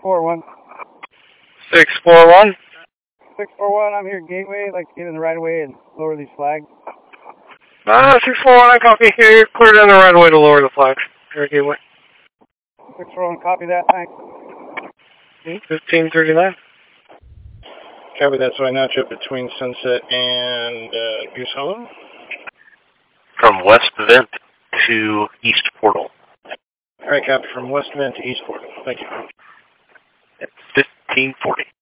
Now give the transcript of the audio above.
641. 641. 641, I'm here at Gateway. I'd like to get in the right of way and lower these flags. 641, I copy here. Clear down the right of way to lower the flags. Here at Gateway. 641, copy that, thanks. 1539. Copy that, so I notch up between Sunset and Goose Hollow. From West Vent to East Portal. All right, copy from West Vent to East Portal. Thank you. At 1540.